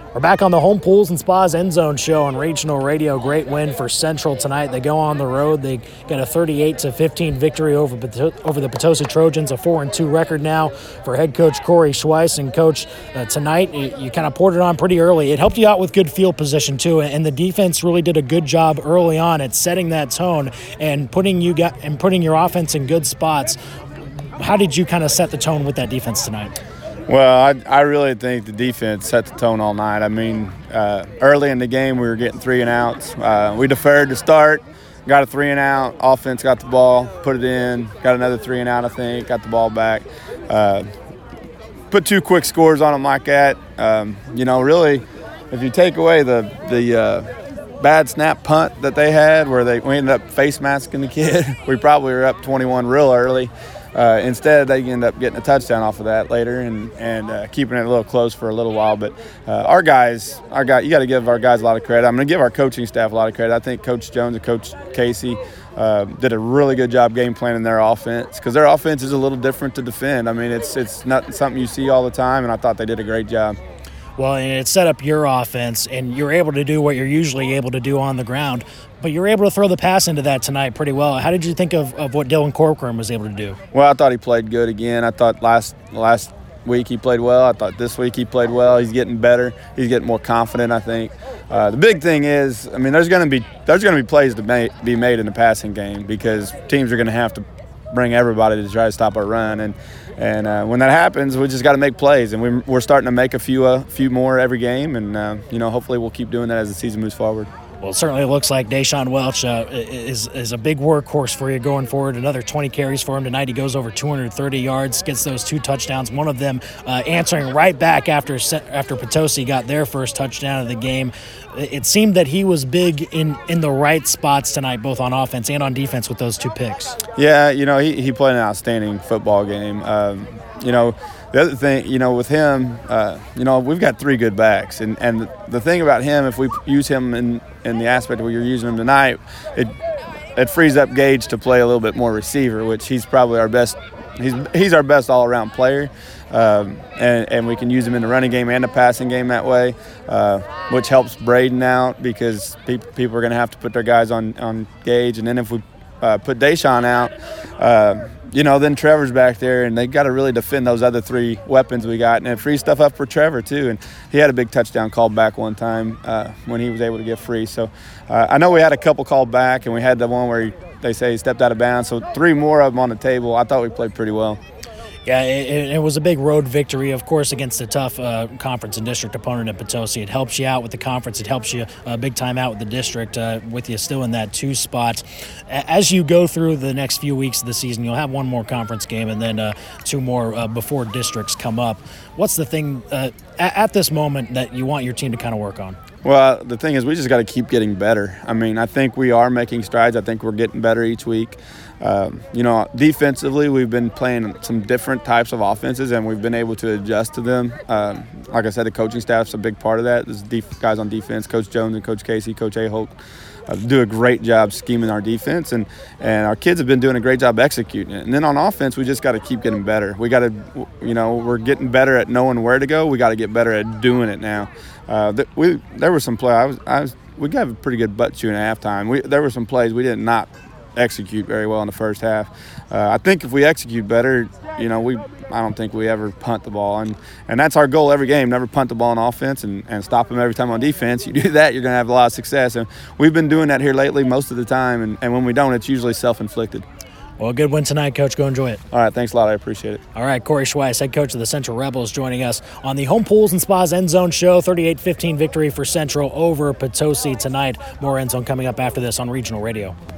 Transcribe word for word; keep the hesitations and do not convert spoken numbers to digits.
We're back on the Home Pools and Spas End Zone show on regional radio. Great win for Central tonight. They go on the road. They get a thirty-eight to fifteen victory over over the Potosi Trojans, a four and two record now for head coach Corey Schweiss. And coach, uh, tonight you, you kind of poured it on pretty early. It helped you out with good field position too, and the defense really did a good job early on at setting that tone and putting you got and putting your offense in good spots. How did you kind of set the tone with that defense tonight? Well, I, I really think the defense set the tone all night. I mean, uh, early in the game, we were getting three and outs. Uh, we deferred to start, got a three and out. Offense got the ball, put it in, got another three and out, I think, got the ball back. Uh, put two quick scores on them like that. Um, you know, really, if you take away the the uh, bad snap punt that they had where they we ended up face masking the kid, we probably were up twenty-one real early. Uh, instead, they end up getting a touchdown off of that later and and uh, keeping it a little close for a little while. But uh, our guys, our guy, you got to give our guys a lot of credit. I'm going to give our coaching staff a lot of credit. I think Coach Jones and Coach Casey uh, did a really good job game planning their offense because their offense is a little different to defend. I mean, it's it's not something you see all the time, and I thought they did a great job. Well, and it set up your offense, and you're able to do what you're usually able to do on the ground. But you were able to throw the pass into that tonight pretty well. How did you think of, of what Dylan Corcoran was able to do? Well, I thought he played good again. I thought last last week he played well. I thought this week he played well. He's getting better. He's getting more confident, I think. Uh, the big thing is, I mean, there's going to be there's going to be plays to make, be made in the passing game because teams are going to have to bring everybody to try to stop our run. And and uh, when that happens, we just got to make plays. And we, we're starting to make a few a few more every game. And, uh, you know, hopefully we'll keep doing that as the season moves forward. Well, it certainly looks like Deshaun Welch uh, is is a big workhorse for you going forward. Another twenty carries for him tonight. He goes over two hundred thirty yards, gets those two touchdowns. One of them uh, answering right back after after Potosi got their first touchdown of the game. It seemed that he was big in, in the right spots tonight, both on offense and on defense with those two picks. Yeah, you know, he, he played an outstanding football game. Um, you know, the other thing, you know, with him, uh, you know, we've got three good backs. And, and the thing about him, if we use him in, in the aspect where you're using him tonight, it it frees up Gage to play a little bit more receiver, which he's probably our best he's he's our best all-around player. Um, and, and we can use him in the running game and the passing game that way, uh, which helps Braden out because pe- people are going to have to put their guys on, on Gage. And then if we uh, put Deshaun out, uh, you know, then Trevor's back there, and they got to really defend those other three weapons we got. And it frees stuff up for Trevor, too. And he had a big touchdown called back one time uh, when he was able to get free. So uh, I know we had a couple called back, and we had the one where he, they say he stepped out of bounds. So three more of them on the table. I thought we played pretty well. Yeah, it, it was a big road victory, of course, against a tough uh, conference and district opponent in Potosi. It helps you out with the conference. It helps you uh, big time out with the district, uh, with you still in that two spot. As you go through the next few weeks of the season, you'll have one more conference game and then uh, two more uh, before districts come up. What's the thing uh, at, at this moment that you want your team to kind of work on? Well, the thing is, we just got to keep getting better. I mean, I think we are making strides. I think we're getting better each week. Um, you know, defensively, we've been playing some different types of offenses, and we've been able to adjust to them. Um, like I said, the coaching staff's a big part of that. There's def- guys on defense, Coach Jones and Coach Casey, Coach Aholt, uh, do a great job scheming our defense, and, and our kids have been doing a great job executing it. And then on offense, we just got to keep getting better. We got to, you know, we're getting better at knowing where to go. We got to get better at doing it now. Uh, th- we there were some play. I was I was we got a pretty good butt chewing at halftime. We there were some plays we did not execute very well in the first half. Uh, I think if we execute better, you know, we I don't think we ever punt the ball, and and that's our goal every game. Never punt the ball on offense and, and stop them every time on defense. You do that, you're going to have a lot of success, and we've been doing that here lately most of the time. And, and when we don't, it's usually self-inflicted. Well, a good win tonight, Coach. Go enjoy it. All right, thanks a lot. I appreciate it. All right, Corey Schweiss, head coach of the Central Rebels, joining us on the Home Pools and Spas End Zone show. thirty-eight fifteen victory for Central over Potosi tonight. More End Zone coming up after this on Regional Radio.